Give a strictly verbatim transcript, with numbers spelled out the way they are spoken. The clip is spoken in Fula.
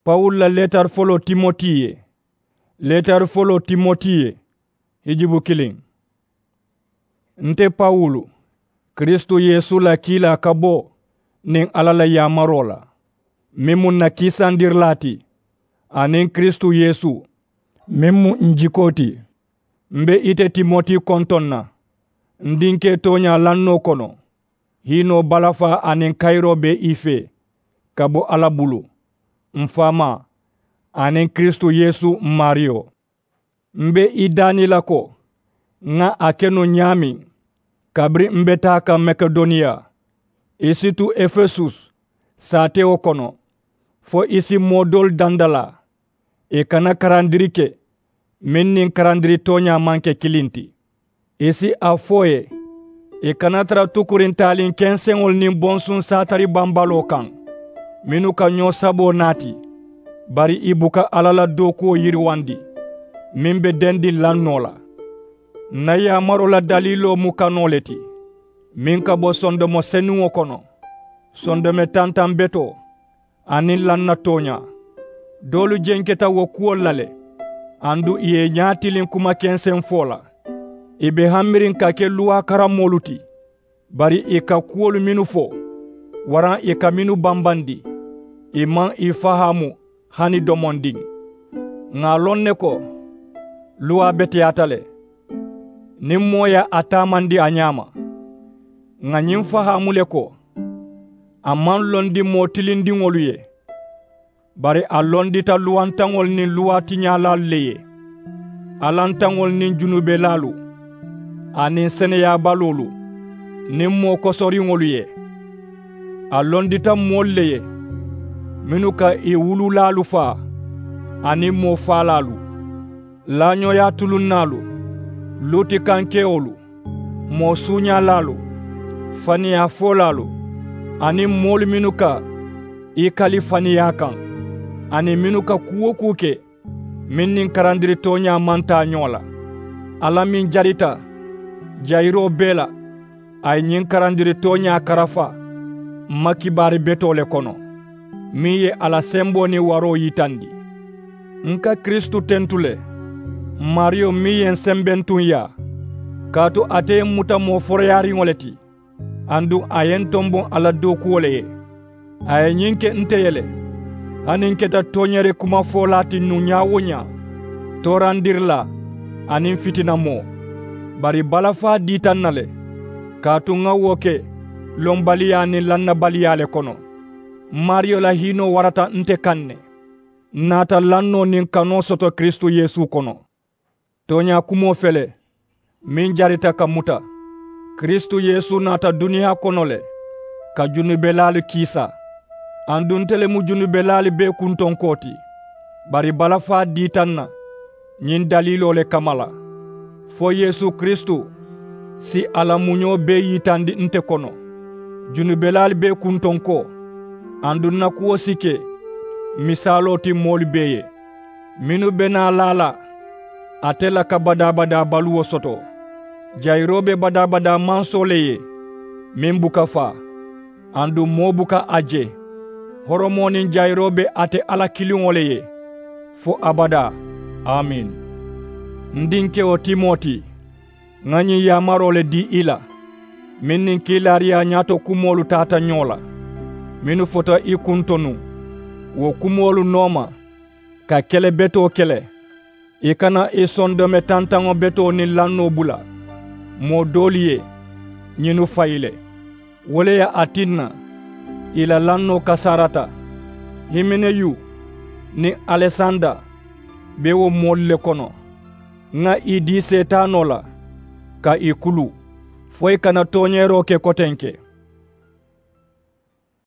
Paul la letter folo Timotiye. Letter folo Timotiye. Hijibu killing. Nte Paulu. Kristo Yesu la kila kabo. Ning alala ya marola. Mimu na kisandir lati. Aning Kristo Yesu. Mimu njikoti. Mbe ite Timoti kontonna. Ndinke tonya lanno kono. Hino balafa aning kairo be ife. Kabo alabulu. Mfama. Aning Kristo Yesu Mario. Mbe idani lako. Nga akeno nyami. Kabri mbetaka Makedonia. Isitu Efesus. Sate okono. Fo isi modol dandala. E kana karandirike. Minnin karandiri tonya manke kilinti. Isi afoye. E kana tra tukurintalin kensengol nin bonsun satari bambalo kan. Minu ka nyo sabo nati. Bari ibuka alala doko yiriwandi. Mimbe dendi lannola. Naya marola dalilo mukanoleti. Minka bo sondomo senu okono. Sondome tantam beto. Anin lanna tonya. Dolu jenketa wo kuolale. Andu iye nyatilin kuma kensen fola. Ibe hamirin kake luwa karamoluti. Bari ika kuolu minu fo. Waran ika minu bambandi. Iman ifahamu hani domonding. Nga lonne ko. Luwa bete atale. Nimmoya atamandi anyama. Nga nyimfahamu leko. Aman londi motilindi ngoluye. Bari alondi ta luwantangol nin luwati nyala leye. Alantangol nin junube lalu. Anin seneya balolu. Nin mo kosori ngoluye. Alondi ta molleye. Minuka i wulu lalu fa. Anin mo fa lalu. Lanyo ya tulunalu. Luti kanke olu. Mo sunya lalu. Fani ya fo lalu. Anin molu minuka. I kalifani ya kan. Ani minuka kuwo kuke. Minnin karandiri tonya manta nyola. Alamin jarita. Jairo bela. Ay nyin karandiri tonya karafa. Makibari betole kono. Miye ala sembo ni waro yitandi. Nka Kristu tentule. Mario miye sembentun ya. Kato ate muta mo foryari ngoleti. Andu ayen tombon ala doku oleye. Ay nyinke nteyele. Anin keta tonyere kuma folati nunya wonya. Torandirla. Anin fitina mo. Bari balafa ditannale. Katu nga woke. Lombaliya ni lanna baliyale kono. Mario la hino warata nte kanne. Nata lanno nin kano soto Kristo Yesu kono. Tonya kumo fele. Min jarita kamuta. Kristo Yesu nata dunia konole. Ka junubelali kisa. Anduntele mu junubelali be kunton koti. Bari balafa ditanna. Nyin dalilo le kamala. Fo Yesu Kristo. Si ala munyo be yitandi nte kono. Junubelali be kunton ko. Andunna kuwo sike. Misalo ti moli beye. Minu bena lala. Atela ka bada bada baluwo soto. Jairobe bada bada mansoleye. Mimbuka fa. Andu mobuka aje. Horomonin jairobe ate ala kilingoleye. Fo abada. Amin. Ndinke o Timoti. Ngani ya marole di ila. Minin kilaria nyato kumolu tata nyola. Minu fota ikuntonu. Wo kumolu noma. Ka kele beto kele. Ikana isondome tantango beto ni lanno bula. Mo doliye. Nyinu faile. Wole ya atinna. Ila lanno kasarata. Himene yu. Ni Alessandra. Bewo molle kono. Nga idi setanola. Ka ikulu. Foi kana tonyero ke kotenke.